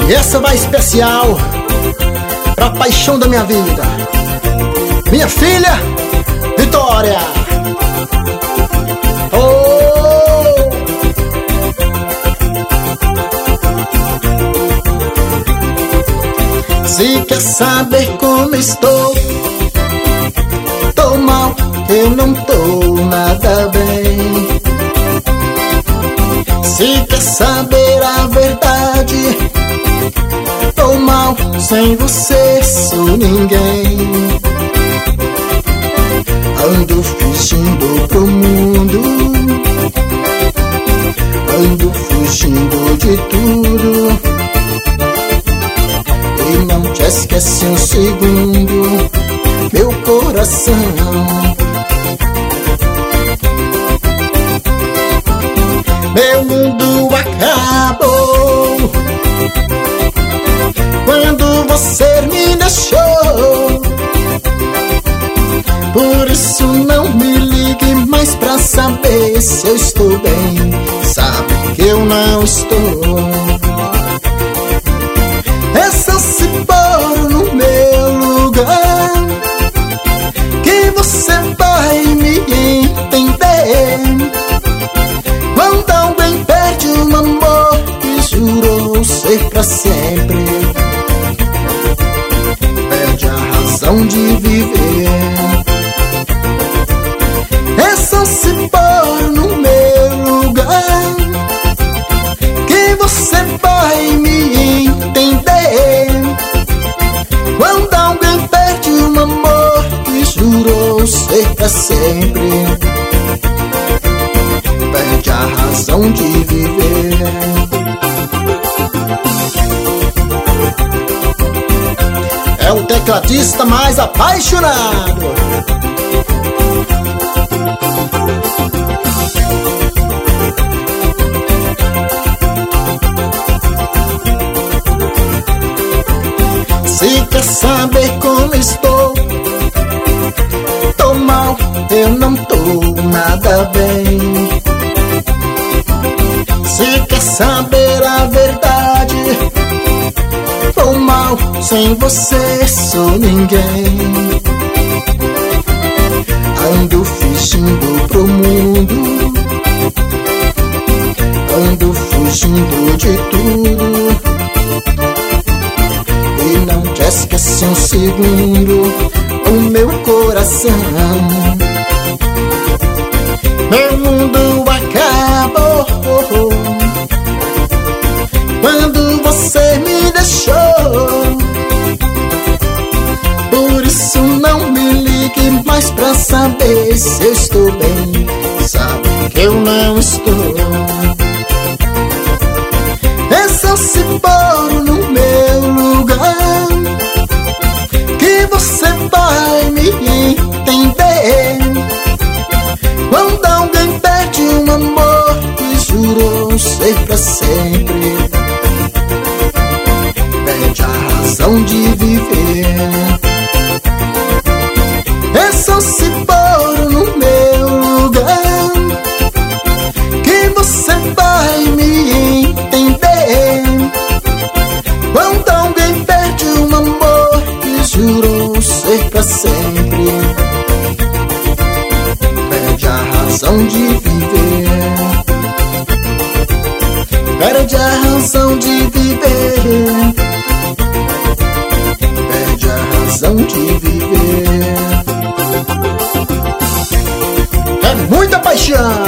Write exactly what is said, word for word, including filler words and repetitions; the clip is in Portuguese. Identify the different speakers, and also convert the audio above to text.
Speaker 1: E essa vai especial pra paixão da minha vida, minha filha Vitória. Oh! Se quer saber como estou, tô mal, eu não tô nada bem. Se quer saber a verdade, tô mal, sem você sou ninguém. Ando fugindo pro mundo, ando fugindo de tudo, e não te esquece um segundo, meu coração. Meu mundo acabou quando você me deixou. Por isso não me ligue mais pra saber se eu estou bem. Sabe que eu não estou. É só se pôr no meu lugar que você vai me entender. Quando alguém perde um amor que jurou ser pra sempre, perde a razão de viver. É só se pôr no meu lugar que você vai me entender. Quando alguém perde um amor que jurou ser pra sempre, perde a razão de viver. É o tecladista mais apaixonado. Se quer saber como estou, tô mal, eu não tô nada bem. Se quer saber a verdade, tô mal, sem você sou ninguém. Ando fugindo pro mundo, ando fugindo de tudo, e não te esquece um segundo, o meu coração. Meu mundo acabou quando você me deixou. Por isso não me ligue mais pra saber se eu estou bem. Sabe que eu não estou. É só se pôr no meu lugar que você vai me entender. Quando alguém perde um amor que jurou ser pra sempre, perde a razão de viver. É só se pôr no meu lugar que você vai me entender. Quando alguém perde um amor que jurou ser pra sempre, perde a razão de viver. Perde a razão de viver. Perde a razão de viver. É muita paixão.